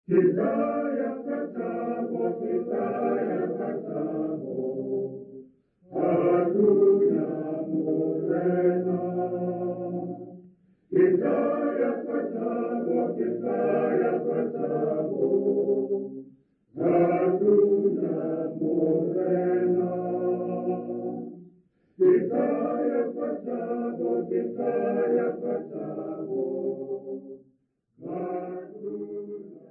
Hidaya Katabo, Hidaya Katabo, Adunya Morena. Hidaya Katabo, Hidaya Katabo, Adunya Morena. Hidaya Katabo, Hidaya Katabo, Adunya